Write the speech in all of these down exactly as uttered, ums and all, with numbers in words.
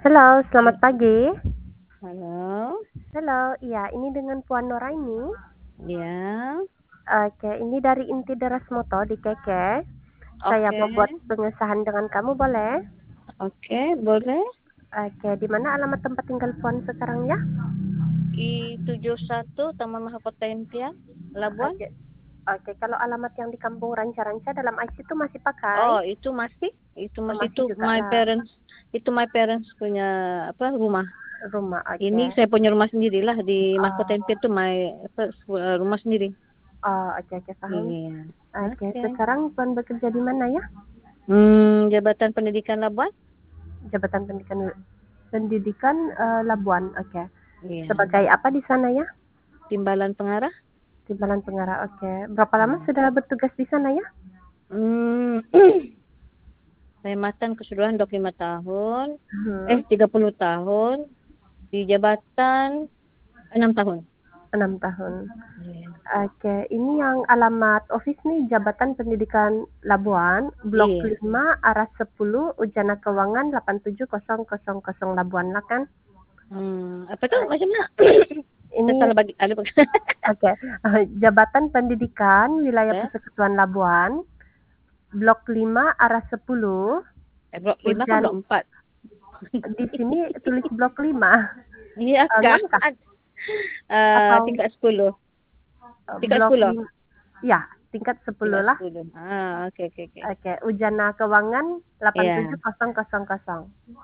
Halo, selamat pagi. Halo. Halo, iya, ini dengan Puan Noraini. Iya. Oke, ini dari Inti Deras Moto di Keke. Saya Oke. mau buat pengesahan dengan kamu, boleh? Oke, boleh. Oke, di mana alamat tempat tinggal Puan sekarang ya? I tujuh satu Taman Mahakota Impian, Labuan. Oke. Oke, kalau alamat yang di Kampung Ranca-Ranca dalam I C itu masih pakai? Oh, itu masih, itu Oh, masih masih itu juga my lah. parents, itu my parents punya apa rumah. Rumah, oke. Ini saya punya rumah sendiri lah di Mahakota Oh, Impian itu my apa, rumah sendiri. oh, oke, oke, paham. Iya. Oke, Oke. sekarang Puan bekerja di mana ya? Hmm, Jabatan Pendidikan Labuan. Jabatan Pendidikan Pendidikan eh, Labuan, oke. Iya. Sebagai apa di sana ya? Timbalan Pengarah. Timbalan pengarah, oke. Berapa lama Hmm. sudah bertugas di sana ya? Hmm. Saya matan keseluruhan dua puluh lima tahun. Hmm. Eh, tiga puluh tahun. Di jabatan enam tahun. enam tahun. Iya. Oke, ini yang alamat office nih Jabatan Pendidikan Labuan, Blok Iya. lima, Arah sepuluh, Ujana Kewangan delapan tujuh nol nol nol Labuan lah kan? Hmm, apa tuh macam mana? Saya Ini, salah bagi ada bagi. oke, eh, Jabatan Pendidikan Wilayah Eh, Persekutuan Labuan, Blok lima, Arah sepuluh, eh, blok lima kan Ujan, blok empat. di sini tulis Blok lima. Iya Eh, kak. ngapkah? Uh, Atau tingkat sepuluh. eh, Tingkat Blok sepuluh. lima? Ya, tingkat sepuluh Tingkat lah. sepuluh. Ah, oke oke oke. Oke, Ujana Kewangan delapan tujuh Iya. nol nol nol.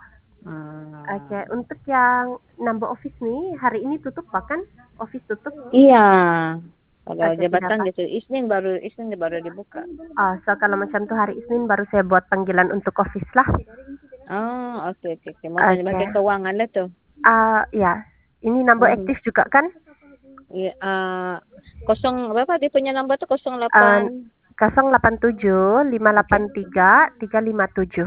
Oke, Ah. untuk yang nambah office nih, hari ini tutup bahkan office tutup. Iya. Kalau Oke, tidak jabatan apa. gitu, Isnin baru Isnin baru dibuka. Oh, so kalau macam tuh hari Isnin baru saya buat panggilan untuk office lah. Oh, oke oke oke. Mau tanya Oke. pakai keuangan lah tuh. Ah, ya. Ini nambah Mhm. aktif juga kan? Iya, uh, kosong berapa dia punya nomor tuh kosong Uh, delapan. nol delapan tujuh lima delapan tiga tiga lima tujuh.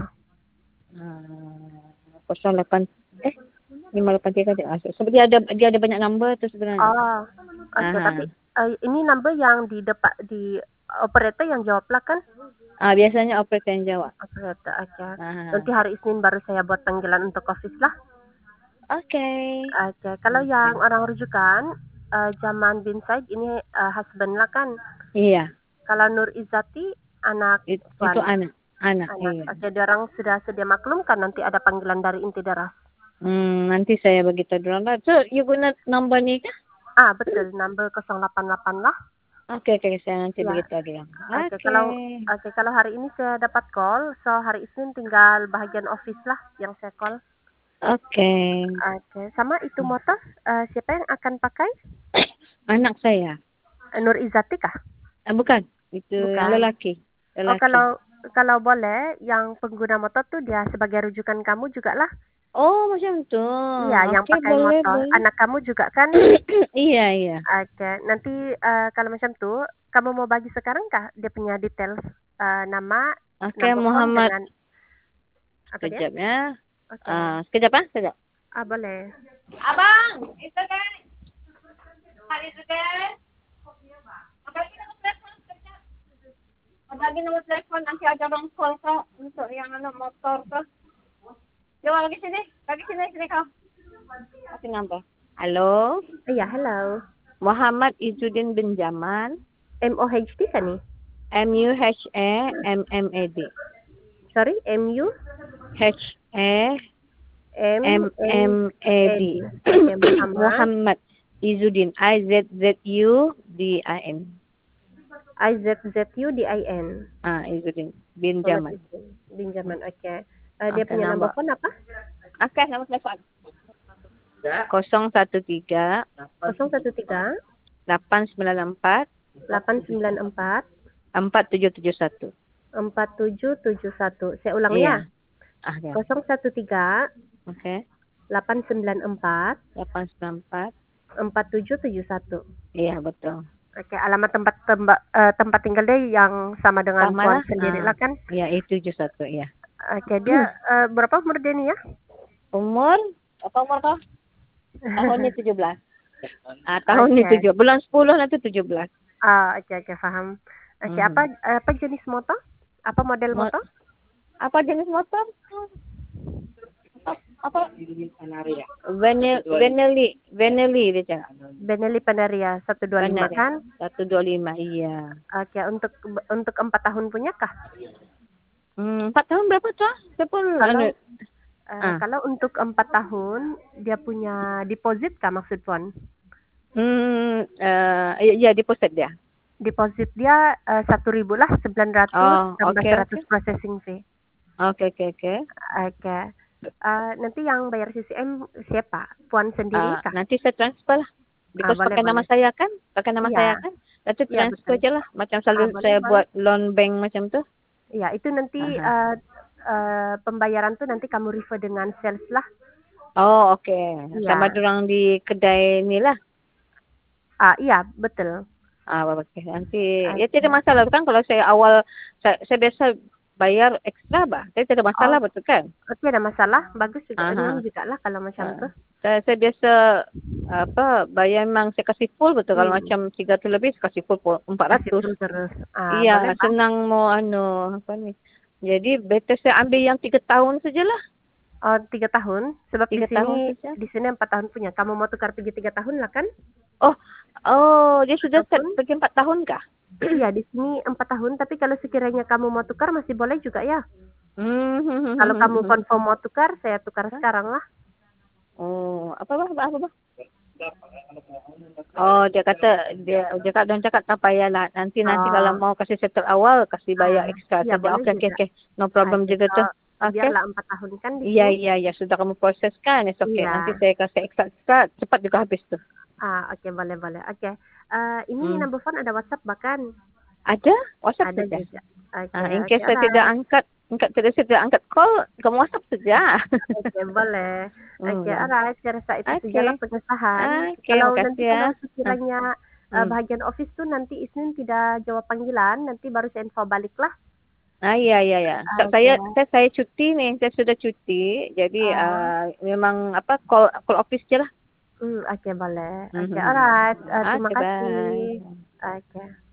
Kosong delapan eh lima delapan tiga dia. Sebab dia ada dia ada banyak number tu sebenarnya. Oh, oke. Okay, Aha. Tapi uh, ini number yang di depan di operator yang jawab lah kan? Ah, biasanya operator yang jawab. Operator, oke. Okay. Aha. Nanti hari Isnin baru saya buat panggilan untuk office lah. Oke. Okay. Oke. Okay. Kalau okay. Yang orang rujukan, uh, Jaman bin Said ini uh, husband lah kan? Iya. Kalau Nur Izzati anak It, Tuan. itu anak. Anak. Anak. Iya. Oke, okay, dia orang sudah sedia maklum kan nanti ada panggilan dari Inti Deras. Hmm, nanti saya beritahu dulu lah. So, you guna nombor ni kah? Ah, betul. Number nol delapan delapan lah. Oke, okay, okay, saya nanti Ya. beritahu dia. Oke, okay, Okay. kalau oke okay, kalau hari ini saya dapat call, so hari Isnin tinggal bahagian office lah yang saya call. Oke. Okay. Oke, okay. Sama itu motor uh, siapa yang akan pakai? Anak saya. Nur Izzati kah? Ah, bukan, itu Bukan. yang lelaki. lelaki. Oh, kalau kalau boleh, yang pengguna motor tuh dia sebagai rujukan kamu juga lah. Oh, macam tu. Iya, okay, yang pakai boleh, motor. boleh. Anak kamu juga kan? Iya, iya. Oke, okay. Nanti uh, kalau macam tuh, kamu mau bagi sekarang kah dia punya details uh, nama, Oke, okay, nama Muhammad. dengan apa sekejap dia? ya. Oke. Okay. Uh, sekejap ah, sekejap. Ah, boleh. Abang, itu kan. Hari juga. Bagi nomor telepon nanti ada bang call kau untuk yang anak motor tu. Jom lagi sini, lagi sini sini kau. Kasih nombor. Halo. Iya, hello. Muhammad Izzuddin bin Jamal. M O H D kan ni? M U H A M M A D. Sorry, M U H A M M A D. Okay, Muhammad. Muhammad Izzuddin. I Z Z U D I N. I Z Z U D I N. Ah, Izzuddin bin Jamal. Bin Jamal, oke. Okay. Uh, dia okay, punya nombor. nombor phone apa? Oke, okay, nombor telepon. kosong satu tiga. kosong satu tiga. delapan sembilan empat. delapan sembilan empat. empat tujuh tujuh satu. empat tujuh tujuh satu. Saya ulang iya. ya. Ah, ya. kosong satu tiga. Oke. Okay. delapan sembilan empat. delapan sembilan empat. empat tujuh tujuh satu. Iya, betul. Oke, alamat tempat tempat uh, tempat tinggal dia yang sama dengan sama Puan lah. sendiri lah kan? Iya, itu tujuh satu ya. Oke, dia uh, berapa umur dia nih ya? Umur? Apa umur kau? Tahunnya tujuh belas. Ah, tahunnya okay. tujuh. Bulan sepuluh nanti tujuh belas. Ah, oke okay, oke okay, paham. Oke, okay, hmm. apa apa jenis motor? Apa model Mo motor? Apa jenis motor? Apa, apa Vanil, Vanilli, Vanilli dia cakap. Benelli Panaria seratus dua puluh lima Benar. kan? seratus dua puluh lima, iya. Oke, untuk untuk empat tahun punya kah? Hmm, empat tahun berapa tuh? Saya pun Kalau anu, uh, ah. kalau untuk empat tahun dia punya deposit kah maksud Puan? Hmm, uh, ya, ya deposit dia. Deposit dia uh, satu ribu lah, sembilan ratus Oh, tambah okey seratus okey. processing fee. Okey okey okey. Oke. Uh, nanti yang bayar C C M siapa? Puan sendiri Uh, kah? nanti saya transfer lah. Ah, Because boleh pakai nama boleh. saya kan, pakai nama Iya, saya kan. Nanti iya transfer betul. je lah. Macam Ah, selalu boleh saya boleh. buat loan bank macam tu. Iya, itu nanti Aha. uh, uh, pembayaran tuh nanti kamu refer dengan sales lah. Oh, okey. Iya. Sama dorang di kedai ni lah. Ah, iya, betul. Ah, okey. Nanti, ya Oke. tidak masalah kan kalau saya awal, saya, saya biasa bayar ekstra bah. Saya tidak masalah Oh, betul kan? oke, ada masalah. Bagus juga. Aha. Enam juga lah kalau macam Uh, tuh. saya, saya biasa apa bayar memang saya kasih full betul. Kalau Hmm. macam tiga ratus lebih saya kasih full empat Kasih ratus. full terus. Ah, boleh Iya, Pak. senang mau anu apa ni. Jadi better saya ambil yang tiga tahun sajalah. Oh, tiga tahun. Sebab Tiga di tahun sini saja. di sini empat tahun punya. Kamu mau tukar pergi tiga tahun lah kan? Oh, oh, dia sudah start Ataupun pergi empat tahun kah? iya di sini empat tahun. Tapi kalau sekiranya kamu mau tukar masih boleh juga ya. Hmm, hmm, hmm, Kalau hmm, kamu hmm. confirm mau tukar, saya tukar Hah? sekarang lah. Oh, apa bah? Apa bah? Oh, dia kata dia dia cakap dan cakap tak payahlah. Nanti nanti kalau Oh, mau kasih settle awal kasih bayar ah, ekstra iya saja. boleh Okey okey juga. okey. No problem Oke, juga so, tu. Okey. biarlah empat tahun kan di Iya sini. iya iya sudah kamu proses kan? It's okay. Nanti Iya. saya kasih ekstra ekstra cepat juga habis tu. Ah, oke boleh boleh. Oke. Eh, ini Hmm. number phone ada WhatsApp bahkan. Ada? WhatsApp Ada saja. juga. Oke, Ah, in oke, case saya tidak alright. angkat, angkat tidak saya tidak angkat call, kamu WhatsApp saja. Oke, boleh. Oke, Hmm. alright. Saya rasa itu sajalah Okey. pengesahan. Okey, Kalau nanti makasih ya. kalau Ah. sekiranya eh, Hmm. bahagian office tuh nanti Isnin tidak jawab panggilan, nanti baru saya info balik lah. Ah, iya iya ya. Oke. Saya saya saya cuti nih, saya sudah cuti. Jadi Oh, uh, memang apa call call office je lah. hmm, oke boleh. Hmm, Oke, hmm, hmm. alright. Eh, terima Okey, kasih. bye. Oke.